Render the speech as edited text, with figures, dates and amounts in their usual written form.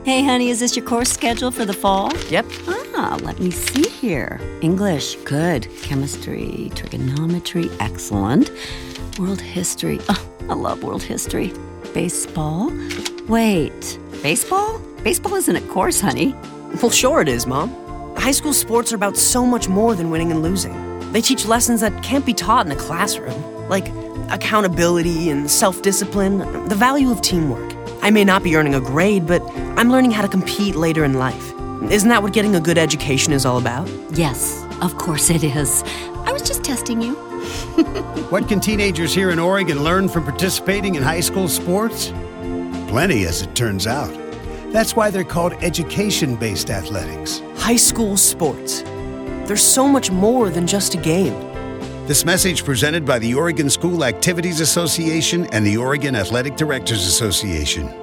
Hey, honey, is this your course schedule for the fall? Yep. Let me see here. English, good. Chemistry, trigonometry, excellent. World history, I love world history. Baseball? Wait, baseball? Baseball isn't a course, honey. Well, sure it is, Mom. High school sports are about so much more than winning and losing. They teach lessons that can't be taught in a classroom, like accountability and self-discipline, the value of teamwork. I may not be earning a grade, but I'm learning how to compete later in life. Isn't that what getting a good education is all about? Yes, of course it is. I was just testing you. What can teenagers here in Oregon learn from participating in high school sports? Plenty, as it turns out. That's why they're called education-based athletics. High school sports. They're so much more than just a game. This message presented by the Oregon School Activities Association and the Oregon Athletic Directors Association.